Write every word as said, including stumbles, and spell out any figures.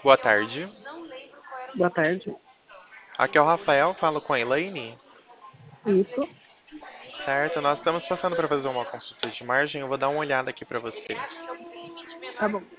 Boa tarde. Boa tarde. Aqui é o Rafael, falo com a Elaine. Isso, Certo, nós estamos passando para fazer uma consulta de margem. Eu vou dar uma olhada aqui para você. tá bom.